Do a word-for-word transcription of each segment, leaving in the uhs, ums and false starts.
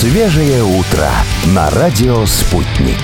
Свежее утро на радио «Спутник».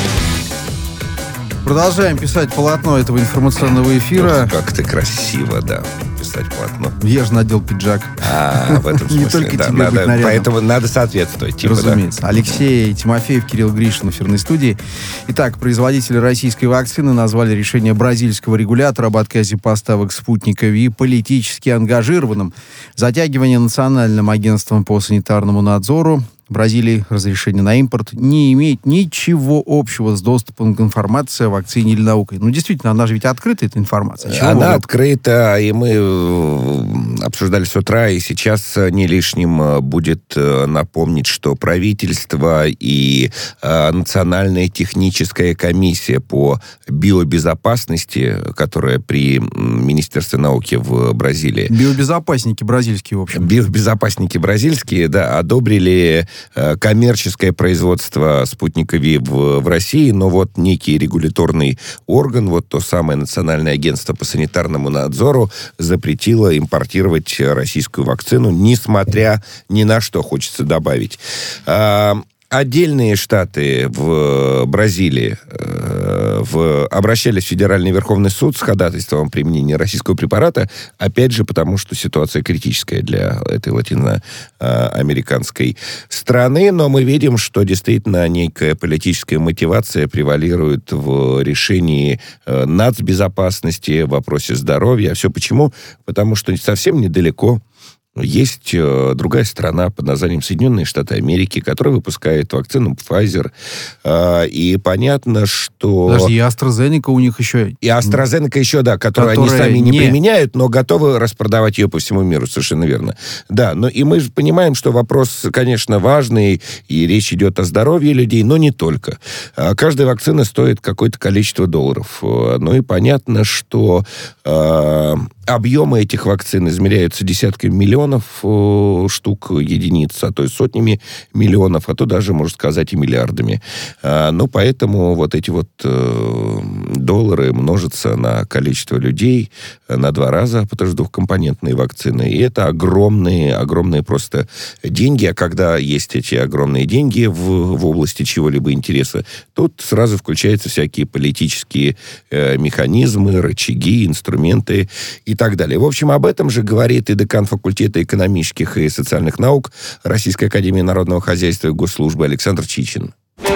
Продолжаем писать полотно этого информационного эфира. Вот как ты красиво, да, писать полотно. Я же надел пиджак. А, в этом смысле, Не только да. тебе Надо, быть нарядным. поэтому надо соответствовать. Типа, Разумеется. Да. Алексей Тимофеев, Кирилл Гришин в эфирной студии. Итак, производители российской вакцины назвали решение бразильского регулятора об отказе поставок спутника ВИ политически ангажированным. Затягивание Национальным агентством по санитарному надзору Бразилии разрешение на импорт не имеет ничего общего с доступом к информации о вакцине или наукой. Ну, действительно, она же ведь открыта, эта информация. Чего она вы... открыта, и мы обсуждали с утра, и сейчас не лишним будет напомнить, что правительство и Национальная техническая комиссия по биобезопасности, которая при Министерстве науки в Бразилии... Биобезопасники бразильские, в общем. Биобезопасники бразильские, да, одобрили коммерческое производство спутника ВИ в, в России, но вот некий регуляторный орган, вот то самое Национальное агентство по санитарному надзору, запретило импортировать российскую вакцину, несмотря ни на что, хочется добавить. Отдельные штаты в Бразилии э, в, обращались в Федеральный Верховный суд с ходатайством о применении российского препарата, опять же, потому что ситуация критическая для этой латиноамериканской страны, но мы видим, что действительно некая политическая мотивация превалирует в решении э, нацбезопасности, в вопросе здоровья. А все почему? Потому что совсем недалеко есть э, другая страна под названием Соединенные Штаты Америки, которая выпускает вакцину Pfizer. Э, и понятно, что... Подожди, и AstraZeneca у них еще... И AstraZeneca еще, да, которую они сами не... не применяют, но готовы распродавать ее по всему миру, совершенно верно. Да, но и мы же понимаем, что вопрос, конечно, важный, и речь идет о здоровье людей, но не только. Каждая вакцина стоит какое-то количество долларов. Ну и понятно, что... Э, объемы этих вакцин измеряются десятками миллионов э, штук, единиц, а то и сотнями миллионов, а то даже, можно сказать, и миллиардами. А, ну, поэтому вот эти вот э, доллары множатся на количество людей на два раза, потому что двухкомпонентные вакцины. И это огромные, огромные просто деньги. А когда есть эти огромные деньги в, в области чего-либо интереса, тут сразу включаются всякие политические э, механизмы, рычаги, инструменты и и так далее. В общем, об этом же говорит и декан факультета экономических и социальных наук Российской академии народного хозяйства и госслужбы Александр Чичин.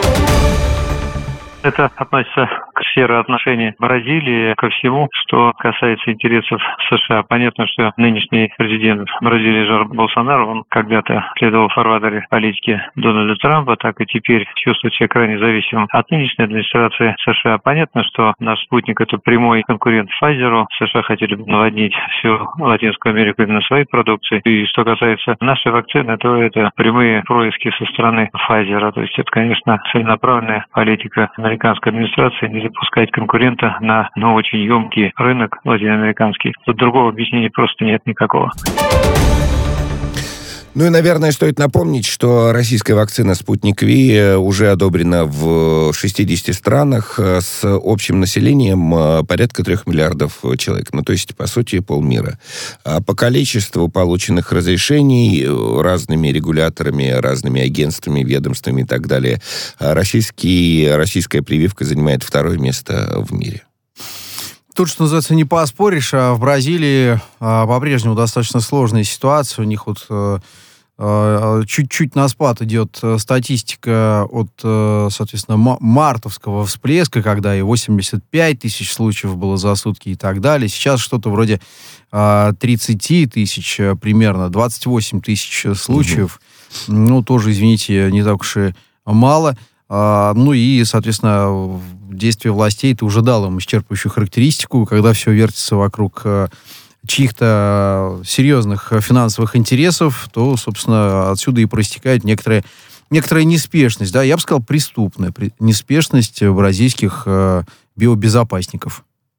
Это относится к сфере отношений Бразилии, ко всему, что касается интересов США. Понятно, что нынешний президент Бразилии Жар Болсонaro, он когда-то следовал в фарватере политики Дональда Трампа, так и теперь чувствует себя крайне зависимым от нынешней администрации США. Понятно, что наш спутник – это прямой конкурент Pfizer. США хотели бы наводнить всю Латинскую Америку именно своей продукцией. И что касается нашей вакцины, то это прямые происки со стороны Pfizer. То есть это, конечно, целенаправленная политика американской администрации не запускать конкурента на, ну, очень емкий рынок латиноамериканский. Тут другого объяснения просто нет никакого. Ну и, наверное, стоит напомнить, что российская вакцина «Спутник ВИ» уже одобрена в шестидесяти странах с общим населением порядка трех миллиардов человек. Ну, то есть, по сути, полмира. А по количеству полученных разрешений разными регуляторами, разными агентствами, ведомствами и так далее, российский, российская прививка занимает второе место в мире. Тут, что называется, не поспоришь, а в Бразилии а, по-прежнему достаточно сложная ситуация. У них вот а, а, чуть-чуть на спад идет статистика от, а, соответственно, м- мартовского всплеска, когда и восемьдесят пять тысяч случаев было за сутки и так далее. Сейчас что-то вроде а, тридцать тысяч примерно, двадцать восемь тысяч случаев. Угу. Ну, тоже, извините, не так уж и мало. А, ну и, соответственно, действие властей это уже дало им исчерпывающую характеристику, когда все вертится вокруг а, чьих-то серьезных финансовых интересов, то, собственно, отсюда и проистекает некоторая, некоторая неспешность, да, я бы сказал, преступная неспешность бразильских а, биобезопасников.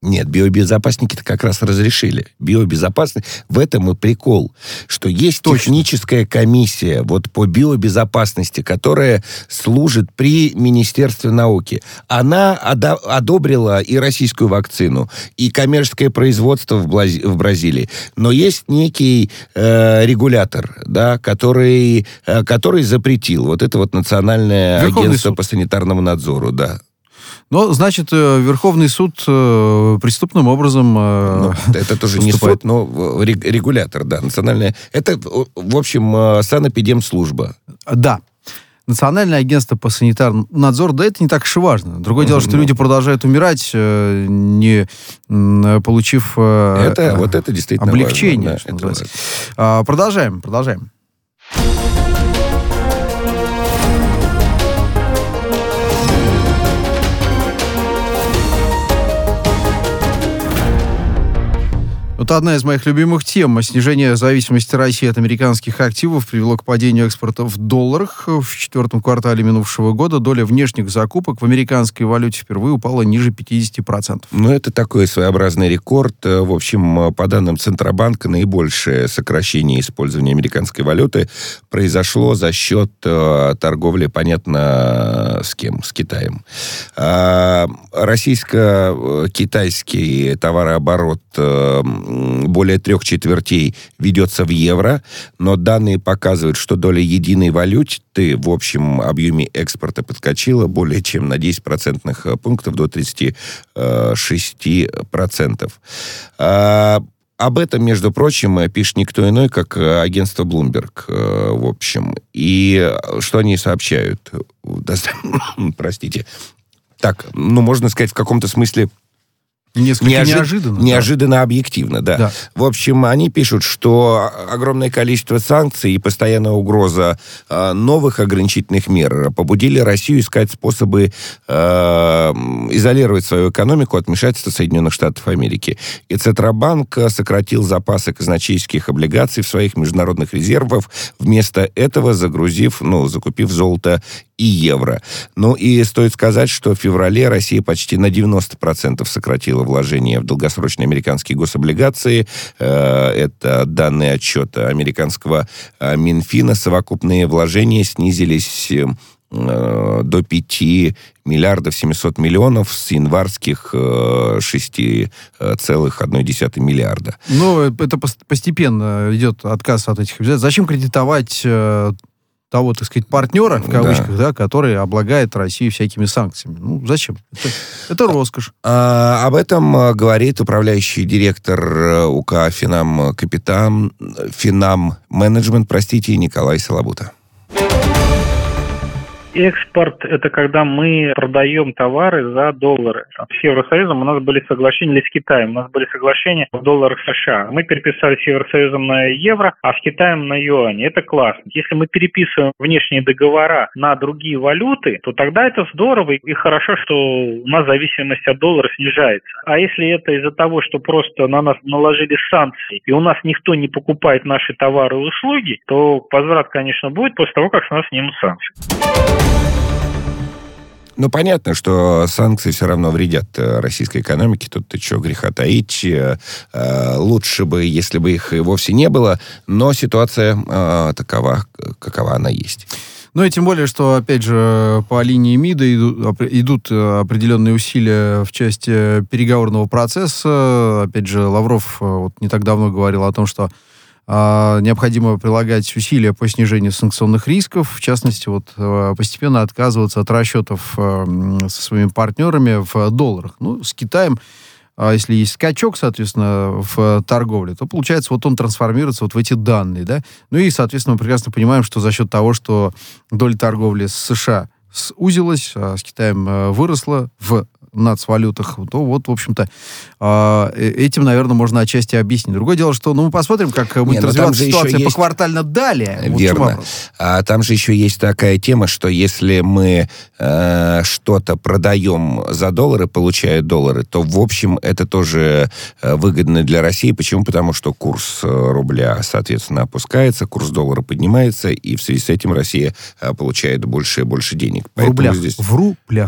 Нет, биобезопасники-то как раз разрешили. Биобезопасность, в этом и прикол, что есть Точно. техническая комиссия вот по биобезопасности, которая служит при Министерстве науки. Она одо- одобрила и российскую вакцину, и коммерческое производство в, Блази- в Бразилии. Но есть некий э, регулятор, да, который, э, который запретил. Вот это вот Национальное Верховный агентство суд. по санитарному надзору, да. Но, значит, Верховный суд преступным образом ну, это тоже поступает. Не суд, но регулятор, да, национальное. Это, в общем, санэпидемслужба. Да. Национальное агентство по санитарному надзору, да, это не так уж и важно. Другое дело, что люди продолжают умирать, не получив это, вот это действительно облегчение. Важно, да, это важно. Продолжаем, продолжаем. Вот одна из моих любимых тем. Снижение зависимости России от американских активов привело к падению экспорта в долларах. В четвертом квартале минувшего года доля внешних закупок в американской валюте впервые упала ниже пятьдесят процентов. Ну, это такой своеобразный рекорд. В общем, по данным Центробанка, наибольшее сокращение использования американской валюты произошло за счет э, торговли, понятно, с кем? С Китаем. А, российско-китайский товарооборот э, более трех четвертей ведется в евро, но данные показывают, что доля единой валюты в общем объеме экспорта подскочила более чем на десять процентных пунктов до тридцать шесть процентов. А, об этом, между прочим, пишет никто иной, как агентство Bloomberg, в общем. И что они сообщают? Простите. Так, ну, можно сказать, в каком-то смысле Несколько Неожи... неожиданно. Неожиданно да. объективно, да. да. В общем, они пишут, что огромное количество санкций и постоянная угроза э, новых ограничительных мер побудили Россию искать способы э, изолировать свою экономику от вмешательства Соединенных Штатов Америки. И Центробанк сократил запасы казначейских облигаций в своих международных резервах, вместо этого загрузив, ну, закупив золото и евро. Ну и стоит сказать, что в феврале Россия почти на девяносто процентов сократила вложения в долгосрочные американские гособлигации. Это данные отчета американского Минфина. Совокупные вложения снизились до пяти миллиардов семьсот миллионов с январских шести целых одна десятая миллиарда. Ну, это постепенно идет отказ от этих обязательств. Зачем кредитовать того, так сказать, партнера, в кавычках, да. Да, который облагает Россию всякими санкциями? Ну, зачем? Это, это роскошь. А, об этом говорит управляющий директор УК «Финам Капитан», «Финам Менеджмент», простите, Николай Солобута. Экспорт – это когда мы продаем товары за доллары. С Евросоюзом у нас были соглашения, или с Китаем, у нас были соглашения в долларах США. Мы переписали с Евросоюзом на евро, а с Китаем на юани. Это классно. Если мы переписываем внешние договора на другие валюты, то тогда это здорово и хорошо, что у нас зависимость от доллара снижается. А если это из-за того, что просто на нас наложили санкции, и у нас никто не покупает наши товары и услуги, то возврат, конечно, будет после того, как с нас снимут санкции. Ну, понятно, что санкции все равно вредят российской экономике. Тут-то что греха таить. Лучше бы, если бы их и вовсе не было. Но ситуация такова, какова она есть. Ну и тем более, что, опять же, по линии МИДа идут, идут определенные усилия в части переговорного процесса. Опять же, Лавров вот не так давно говорил о том, что необходимо прилагать усилия по снижению санкционных рисков, в частности, вот постепенно отказываться от расчетов со своими партнерами в долларах. Ну, с Китаем, если есть скачок, соответственно, в торговле, то, получается, вот он трансформируется вот в эти данные, да. Ну и, соответственно, мы прекрасно понимаем, что за счет того, что доля торговли с США сузилась, а с Китаем выросла в нацвалютах, то вот, в общем-то, этим, наверное, можно отчасти объяснить. Другое дело, что, ну, мы посмотрим, как будет Не, развиваться ситуация есть... поквартально далее. Верно. Вот а там же еще есть такая тема, что если мы э, что-то продаем за доллары, получая доллары, то, в общем, это тоже выгодно для России. Почему? Потому что курс рубля, соответственно, опускается, курс доллара поднимается, и в связи с этим Россия получает больше и больше денег. В рублях. Здесь... В рублях.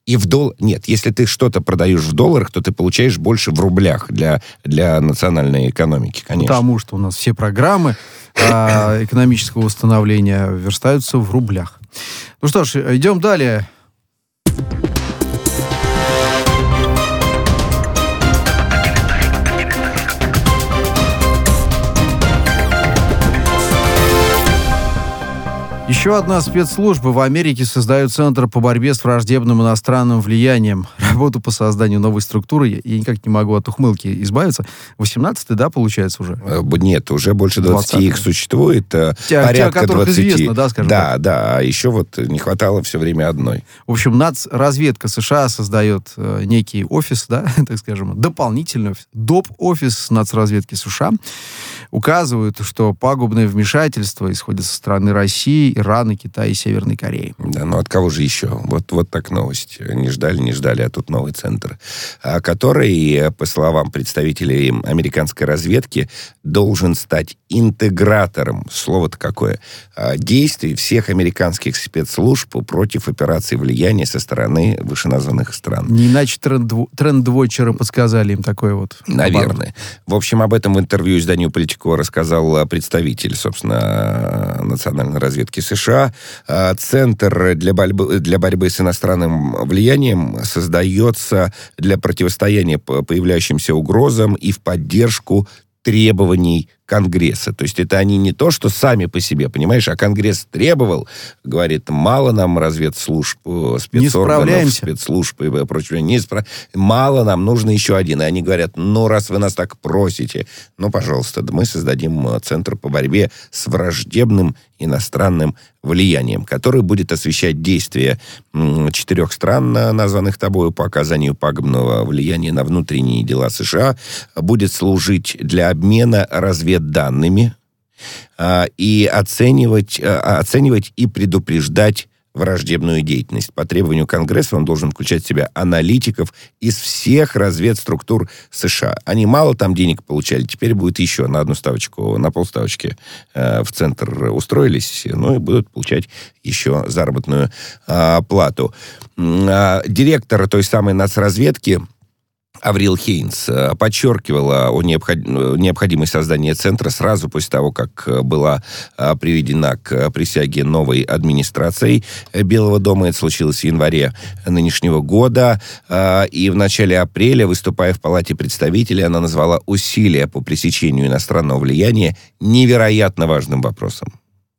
И в дол... Нет, если ты что-то продаешь в долларах, то ты получаешь больше в рублях для, для национальной экономики, конечно. Потому что у нас все программы а, экономического восстановления верстаются в рублях. Ну что ж, идем далее. Еще одна спецслужба в Америке создает Центр по борьбе с враждебным иностранным влиянием. Работу по созданию новой структуры, я, я никак не могу от ухмылки избавиться. восемнадцатый, да, получается уже? Нет, уже больше двадцати их существует. Те, порядка те, о которых двадцати. Известно, да, скажем да, так. Да, а еще вот не хватало все время одной. В общем, нацразведка США создает э, некий офис, да, так скажем, дополнительный офис, доп-офис нацразведки США. Указывают, что пагубное вмешательство исходит со стороны России, Ирана, Китая и Северной Кореи. Да, ну от кого же еще? Вот, вот так новость. Не ждали, не ждали, а тут новый центр, который, по словам представителей американской разведки, должен стать интегратором, слово-то какое, действий всех американских спецслужб против операций влияния со стороны вышеназванных стран. Не иначе тренд-вотчеры подсказали им такое вот. Наверное. В общем, об этом в интервью изданию «Политико» рассказал представитель, собственно, национальной разведки США. Центр для борьбы, для борьбы с иностранным влиянием создается для противостояния появляющимся угрозам и в поддержку требований Конгресса. То есть это они не то, что сами по себе, понимаешь, а Конгресс требовал, говорит, мало нам разведслужб, спецорганов, спецслужб и прочее, не спра... мало нам, нужно еще один. И они говорят, ну, раз вы нас так просите, ну, пожалуйста, мы создадим Центр по борьбе с враждебным иностранным влиянием, который будет освещать действия четырех стран, названных тобою, по оказанию пагубного влияния на внутренние дела США, будет служить для обмена разведданными а, и оценивать, а, оценивать и предупреждать враждебную деятельность. По требованию Конгресса он должен включать в себя аналитиков из всех разведструктур США. Они мало там денег получали, теперь будет еще на одну ставочку, на полставочки э, в центр устроились, ну и будут получать еще заработную э, плату. Э, директор той самой нацразведки Аврил Хейнс подчеркивала о необходимости создания центра сразу после того, как была приведена к присяге новой администрацией Белого дома. Это случилось в январе нынешнего года. И в начале апреля, выступая в Палате представителей, она назвала усилия по пресечению иностранного влияния невероятно важным вопросом.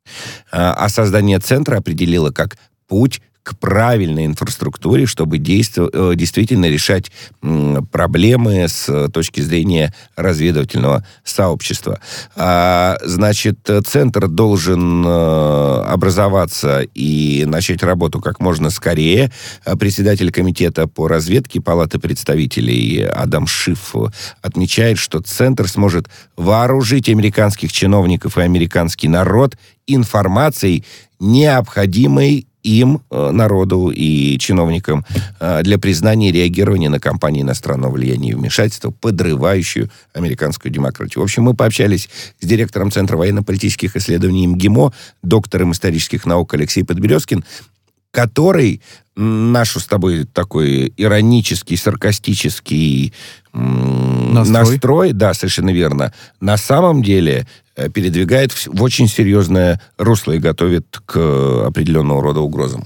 А создание центра определила как путь к правильной инфраструктуре, чтобы действ- действительно решать м, проблемы с точки зрения разведывательного сообщества. А, значит, центр должен э, образоваться и начать работу как можно скорее. Председатель комитета по разведке Палаты представителей Адам Шиф отмечает, что центр сможет вооружить американских чиновников и американский народ информацией, необходимой им, народу и чиновникам, для признания и реагирования на кампании иностранного влияния и вмешательства, подрывающую американскую демократию. В общем, мы пообщались с директором Центра военно-политических исследований МГИМО, доктором исторических наук Алексей Подберезкин, который нашу с тобой такой иронический, саркастический м- настрой. настрой, да, совершенно верно, на самом деле передвигает в, в очень серьезное русло и готовит к определенного рода угрозам.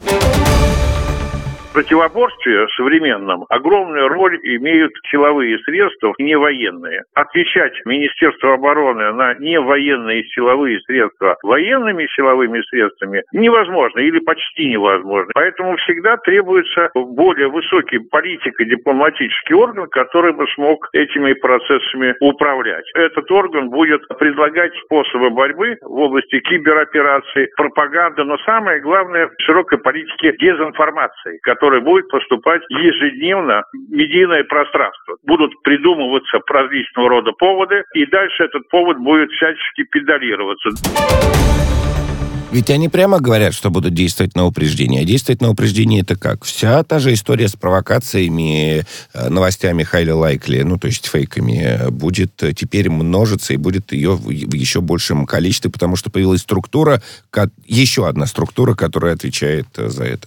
В противоборстве современном огромную роль имеют силовые средства, не военные. Отвечать Министерству обороны на невоенные силовые средства военными силовыми средствами невозможно или почти невозможно. Поэтому всегда требуется более высокий политико-дипломатический орган, который бы смог этими процессами управлять. Этот орган будет предлагать способы борьбы в области киберопераций, пропаганды, но самое главное в широкой политике дезинформации, которая будет поступать ежедневно в медийное пространство. Будут придумываться различного рода поводы, и дальше этот повод будет всячески педалироваться. Ведь они прямо говорят, что будут действовать на упреждение. А действовать на упреждение это как? Вся та же история с провокациями, новостями highly likely, ну, то есть фейками, будет теперь множиться, и будет ее в еще большем количестве, потому что появилась структура, еще одна структура, которая отвечает за это.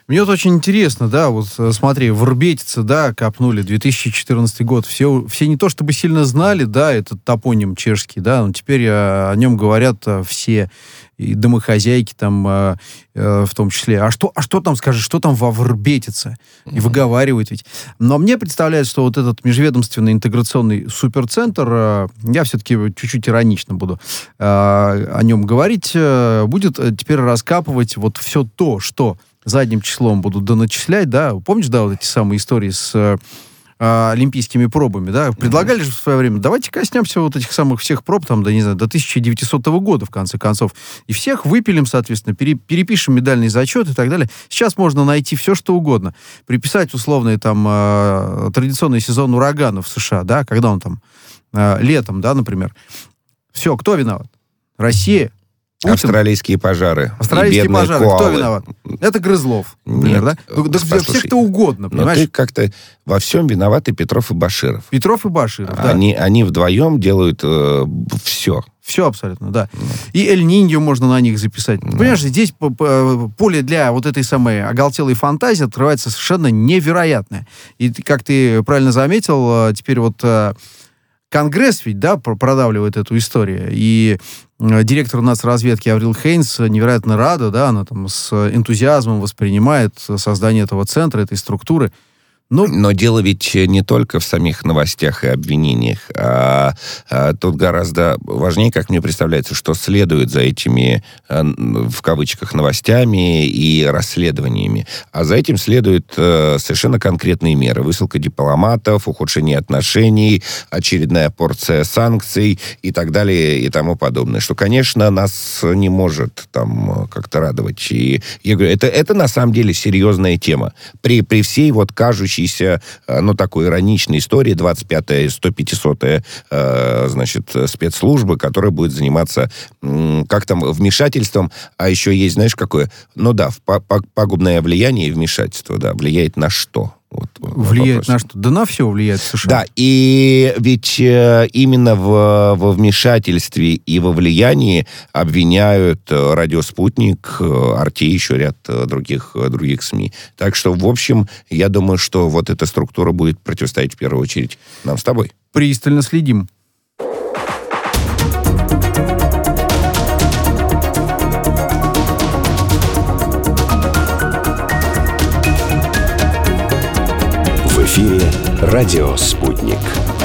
Мне вот очень интересно, да, вот смотри, в Рбетице, да, копнули, две тысячи четырнадцатый год, все, все не то чтобы сильно знали, да, этот топоним чешский, да, но теперь о, о нем говорят все, и домохозяйки там э, э, в том числе. А что, а что там, скажи, что там во Врбетице? И выговаривают ведь. Но мне представляется, что вот этот межведомственный интеграционный суперцентр, э, я все-таки чуть-чуть иронично буду э, о нем говорить, э, будет теперь раскапывать вот все то, что задним числом будут доначислять, да, помнишь, да, вот эти самые истории с э, олимпийскими пробами, да, предлагали же в свое время, давайте коснемся вот этих самых всех проб, там, да, не знаю, до тысяча девятисотого года, в конце концов, и всех выпилим, соответственно, пере, перепишем медальный зачет и так далее. Сейчас можно найти все, что угодно, приписать условный, там, э, традиционный сезон ураганов в США, да, когда он там, э, летом, да, например. Все, кто виноват? Россия. Путин. Австралийские пожары. Австралийские пожары. Коалы. Кто виноват? Это Грызлов, например, Нет, да? Да всех кто угодно, понимаешь? Но ты как-то во всем виноваты Петров и Баширов. Петров и Баширов, да. Они, они вдвоем делают э, все. Все абсолютно, да. Mm. И Эль-Ниньо можно на них записать. Mm. Понимаешь, здесь поле для вот этой самой оголтелой фантазии открывается совершенно невероятное. И как ты правильно заметил, теперь вот Конгресс ведь, да, продавливает эту историю. И директор нацразведки Аврил Хейнс невероятно рада, да, она там с энтузиазмом воспринимает создание этого центра, этой структуры. Ну, но дело ведь не только в самих новостях и обвинениях, а, а тут гораздо важнее, как мне представляется, что следует за этими, в кавычках, новостями и расследованиями. А за этим следуют э, совершенно конкретные меры. Высылка дипломатов, ухудшение отношений, очередная порция санкций и так далее и тому подобное. Что, конечно, нас не может там как-то радовать. И я говорю, это, это на самом деле серьезная тема. При, при всей вот кажущей ну, такой ироничной истории, двадцать пятая, сто пятисотая, э, значит, спецслужбы, которая будет заниматься, м, как там, вмешательством, а еще есть, знаешь, какое? Ну да, пагубное влияние и вмешательство, да, влияет на что? Вот, влияет вопрос. На что? Да на все влияет в США. Да, и ведь э, именно в, во вмешательстве и во влиянии обвиняют э, «Радио Спутник», э, «Арти» и еще ряд э, других, э, других СМИ. Так что, в общем, я думаю, что вот эта структура будет противостоять в первую очередь нам с тобой. Пристально следим. В эфире «Радио Спутник».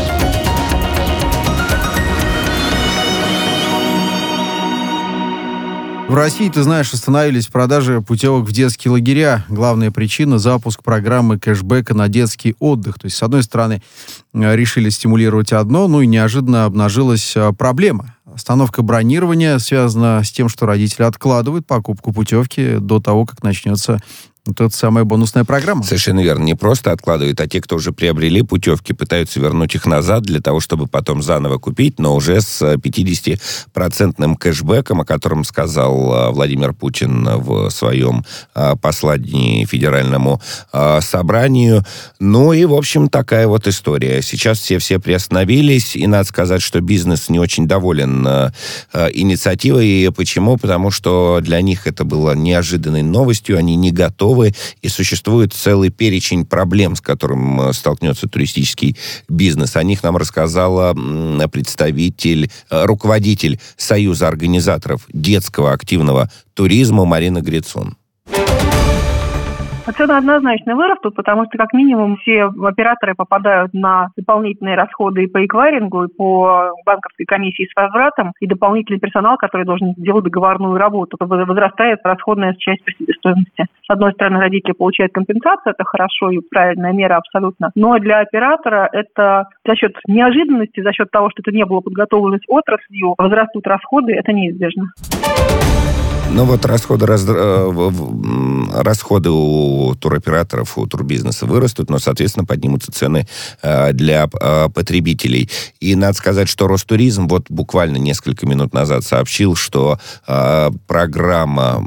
В России, ты знаешь, остановились продажи путевок в детские лагеря. Главная причина — запуск программы кэшбэка на детский отдых. То есть, с одной стороны, решили стимулировать одно, ну и неожиданно обнажилась проблема. Остановка бронирования связана с тем, что родители откладывают покупку путевки до того, как начнется вот эта самая бонусная программа. Совершенно верно. Не просто откладывают, а те, кто уже приобрели путевки, пытаются вернуть их назад для того, чтобы потом заново купить, но уже с пятидесятипроцентным кэшбэком, о котором сказал Владимир Путин в своем послании федеральному собранию. Ну и, в общем, такая вот история. Сейчас все-все приостановились, и надо сказать, что бизнес не очень доволен инициативой. И почему? Потому что для них это было неожиданной новостью, они не готовы, и существует целый перечень проблем, с которым столкнется туристический бизнес. О них нам рассказала представитель, руководитель Союза организаторов детского активного туризма Марина Грицун. Цены однозначно вырастут, потому что, как минимум, все операторы попадают на дополнительные расходы и по эквайрингу, и по банковской комиссии с возвратом, и дополнительный персонал, который должен делать договорную работу. Возрастает расходная часть по себестоимости. С одной стороны, родители получают компенсацию, это хорошо и правильная мера абсолютно. Но для оператора это за счет неожиданности, за счет того, что это не было подготовлено с отраслью, возрастут расходы, это неизбежно. Ну вот расходы, раз, расходы у туроператоров, у турбизнеса вырастут, но, соответственно, поднимутся цены для потребителей. И надо сказать, что Ростуризм вот буквально несколько минут назад сообщил, что программа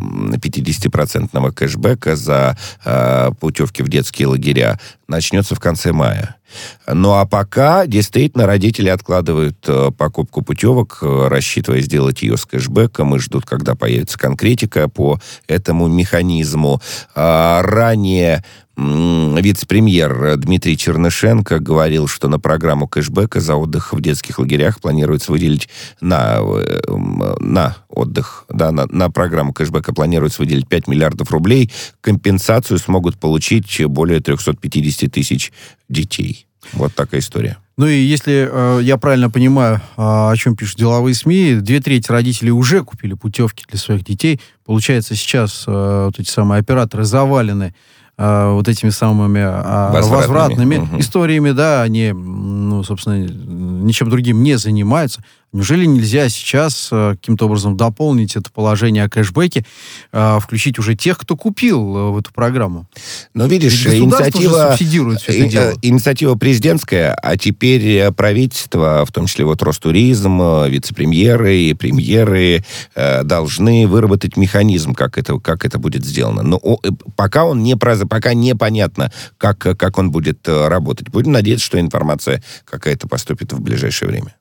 пятидесятипроцентного кэшбэка за путевки в детские лагеря начнется в конце мая. Ну, а пока действительно родители откладывают э, покупку путевок, э, рассчитывая сделать ее с кэшбэком, и ждут, когда появится конкретика по этому механизму. А, ранее вице-премьер Дмитрий Чернышенко говорил, что на программу кэшбэка за отдых в детских лагерях планируется выделить на, на отдых, да, на, на программу кэшбэка планируется выделить пять миллиардов рублей. Компенсацию смогут получить более триста пятьдесят тысяч детей. Вот такая история. Ну и если э, я правильно понимаю, э, о чем пишут деловые СМИ, две трети родителей уже купили путевки для своих детей. Получается, сейчас э, вот эти самые операторы завалены вот этими самыми возвратными, возвратными угу. историями, да, они, ну, собственно, ничем другим не занимаются. Неужели нельзя сейчас каким-то образом дополнить это положение о кэшбэке, включить уже тех, кто купил в эту программу? Ну, видишь, инициатива, инициатива президентская, а теперь правительство, в том числе вот Ростуризм, вице-премьеры и премьеры должны выработать механизм, как это, как это будет сделано. Но пока он не пока непонятно, как, как он будет работать. Будем надеяться, что информация какая-то поступит в ближайшее время.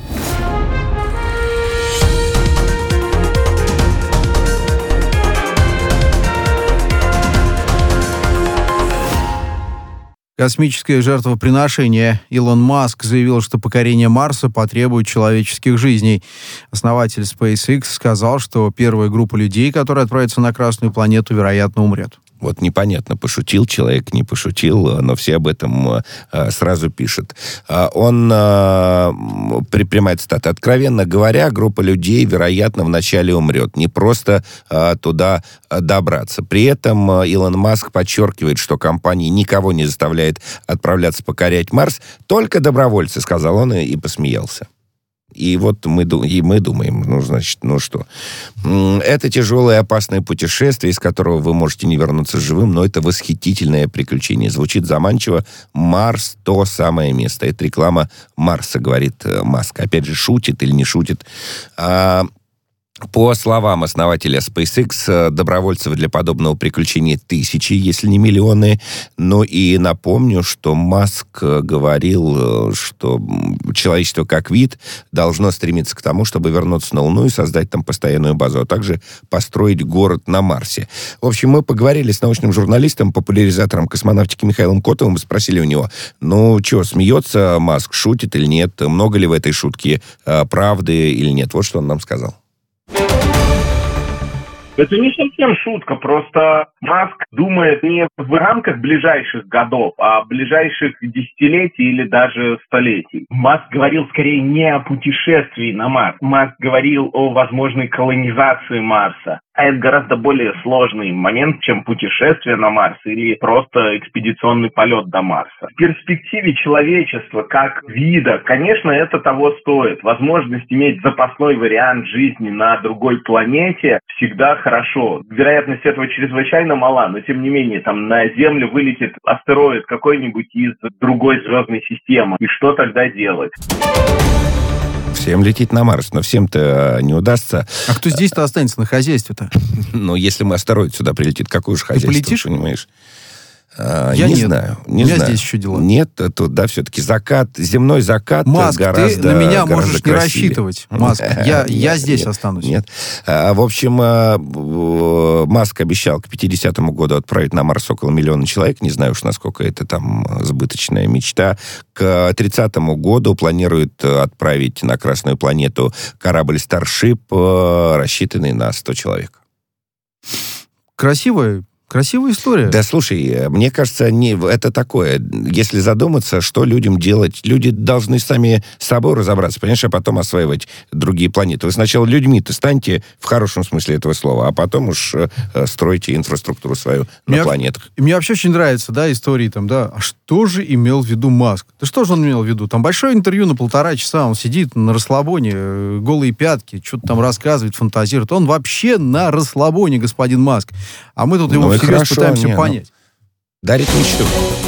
Космическое жертвоприношение. Илон Маск заявил, что покорение Марса потребует человеческих жизней. Основатель SpaceX сказал, что первая группа людей, которые отправятся на Красную планету, вероятно, умрет. Вот непонятно, пошутил человек, не пошутил, но все об этом а, сразу пишут. А, он, а, прямая цитата, «Откровенно говоря, группа людей, вероятно, вначале умрет. Не просто а, туда добраться». При этом а, Илон Маск подчеркивает, что компания никого не заставляет отправляться покорять Марс, только добровольцы, сказал он и, и посмеялся. И вот мы, и мы думаем, ну, значит, ну что. Это тяжелое и опасное путешествие, из которого вы можете не вернуться живым, но это восхитительное приключение. Звучит заманчиво. Марс — то самое место. Это реклама Марса, говорит Маск. Опять же, шутит или не шутит. А... По словам основателя SpaceX, добровольцев для подобного приключения тысячи, если не миллионы. Ну и напомню, что Маск говорил, что человечество как вид должно стремиться к тому, чтобы вернуться на Луну и создать там постоянную базу, а также построить город на Марсе. В общем, мы поговорили с научным журналистом, популяризатором космонавтики Михаилом Котовым и спросили у него, ну что, смеется Маск, шутит или нет, много ли в этой шутке а, правды или нет. Вот что он нам сказал. Это не совсем шутка, просто Маск думает не в рамках ближайших годов, а ближайших десятилетий или даже столетий. Маск говорил скорее не о путешествии на Марс. Маск говорил о возможной колонизации Марса. А это гораздо более сложный момент, чем путешествие на Марс или просто экспедиционный полет до Марса. В перспективе человечества как вида, конечно, это того стоит. Возможность иметь запасной вариант жизни на другой планете всегда хорошо. Вероятность этого чрезвычайно мала, но тем не менее там на Землю вылетит астероид какой-нибудь из другой звездной системы. И что тогда делать? Всем лететь на Марс, но всем-то не удастся. А кто здесь-то останется на хозяйстве-то? Ну, если мы астероид сюда прилетит, какое же хозяйство? Ты полетишь? Понимаешь? А, я не нет. знаю. Не У меня знаю. здесь еще дела. Нет, тут, да, все-таки закат, земной закат Маск, гораздо ты на меня гораздо можешь красивее. Не рассчитывать, Маск. Я, я здесь нет, останусь. Нет. А, в общем, Маск обещал к пятидесятому году отправить на Марс около миллиона человек. Не знаю уж, насколько это там сбыточная мечта. К тридцатому году планирует отправить на Красную планету корабль Starship, рассчитанный на сто человек. Красивая Красивая история. Да, слушай, мне кажется, не, это такое. Если задуматься, что людям делать, люди должны сами с собой разобраться, понимаешь, а потом осваивать другие планеты. Вы сначала людьми-то станьте, в хорошем смысле этого слова, а потом уж э, стройте инфраструктуру свою на мне, планетах. И мне вообще очень нравится, да, истории там, да, а что же имел в виду Маск? Да что же он имел в виду? Там большое интервью на полтора часа, он сидит на расслабоне, голые пятки, что-то там рассказывает, фантазирует. Он вообще на расслабоне, господин Маск. А мы тут его ну, всерьез хорошо, пытаемся не, понять. Ну, дарит мечту.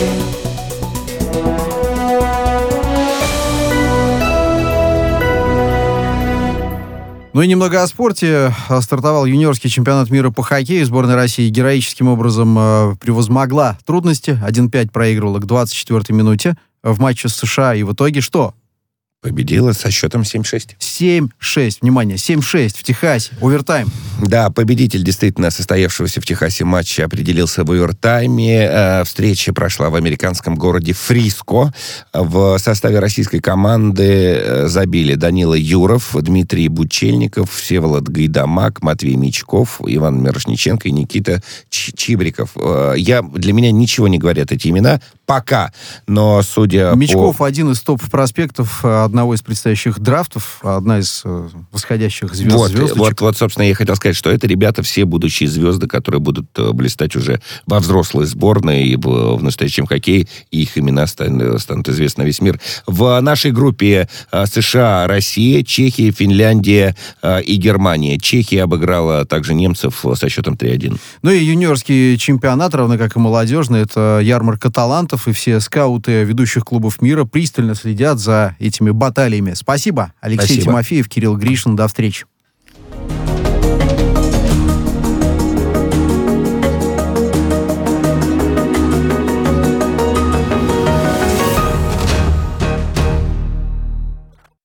Ну и немного о спорте. Стартовал юниорский чемпионат мира по хоккею. Сборная России героическим образом э, превозмогла трудности. один пять проигрывала к двадцать четвёртой минуте в матче с США. И в итоге что? Победила со счетом семь шесть. семь шесть. Внимание, семь шесть в Техасе. Овертайм. Да, победитель действительно состоявшегося в Техасе матча определился в овертайме. Э, встреча прошла в американском городе Фриско. В составе российской команды э, забили Данила Юров, Дмитрий Бучельников, Всеволод Гайдамак, Матвей Мячков, Иван Мирошниченко и Никита Ч- Чибриков. Э, я, для меня ничего не говорят эти имена пока, но судя Мячков по... один из топ-проспектов одного из предстоящих драфтов, одна из э, восходящих звезд. Вот, звездочек. вот, вот, собственно, я хотел сказать, что это ребята все будущие звезды, которые будут э, блистать уже во взрослой сборной и в, в настоящем хоккее, и их имена станут, станут известны на весь мир. В нашей группе э, США, Россия, Чехия, Финляндия э, и Германия. Чехия обыграла также немцев со счетом три один. Ну и юниорский чемпионат, равно как и молодежный, это ярмарка талантов, и все скауты ведущих клубов мира пристально следят за этими баталиями. Спасибо. Алексей Спасибо. Тимофеев, Кирилл Гришин. До встречи.